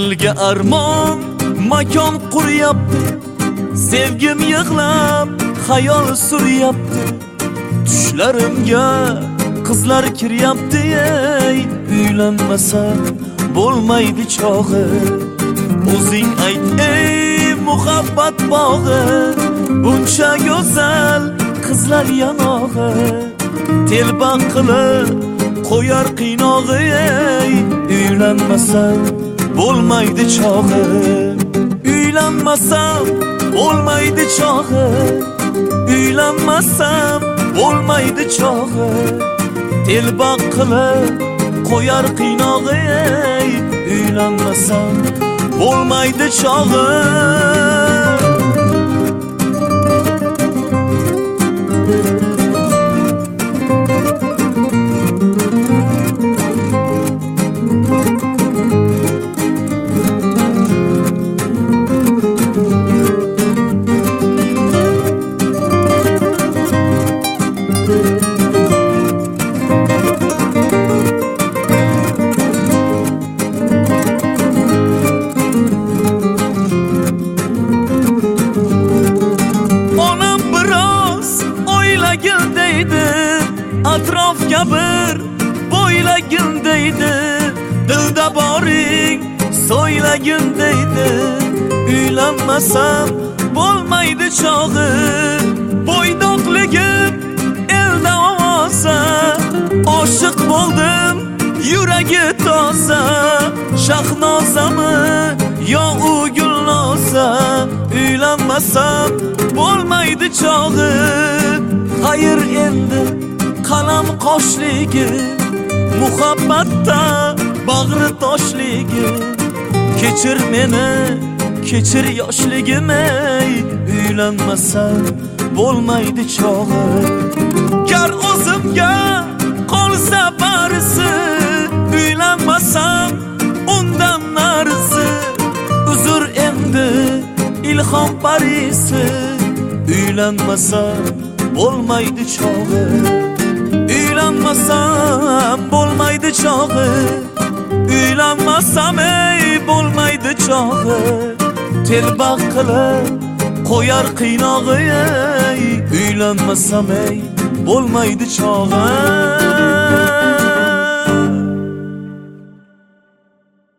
Dilga armon makon quryapti, sevgim yig'lab xayol suryapti. Tushlarimga qizlar kiryapti, ey uylanmasa bo'lmaydi chog'i. O'zing ayt ey muhabbat bog'i, buncha go'zal qizlar yanog'i. Telbaq qilib qo'yar qiynog'i, ey uylanmasam bo'lmaydi chog'i. Uylanmasam bo'lmaydi chog'i. Uylanmasam bo'lmaydi chog'i. Telbaq qilib qo'yar qiynog'i, ey uylanmasam bo'lmaydi chog'i. Atrofga bir bo'ylagin deydi, dilda boring so'ylagin deydi. Uylanmasam bo'lmaydi chog'i. Bo'ydoqligim elda ovoza, oshiq bo'ldim yuragi toza. Shahnozami yo u gulnoza, uylanmasam bo'lmaydi chog'i. Xayr endi qalam qoshligi, muhabbatda bag'ri toshligi. Kechir meni, kechir yoshligim, ey uylanmasam bo'lmaydi chog'i. Gar o'zimga qolsa barisi, uylanmasam undan narisi. Uzr endi ilhom parisi, uylanmasam bo'lmaydi chog'i. Uylanmasam bo'lmaydi chog'i. Uylanmasam ey bo'lmaydi chog'i. Telbaq qilib qo'yar qiynog'i, ey uylanmasam ey bo'lmaydi chog'i.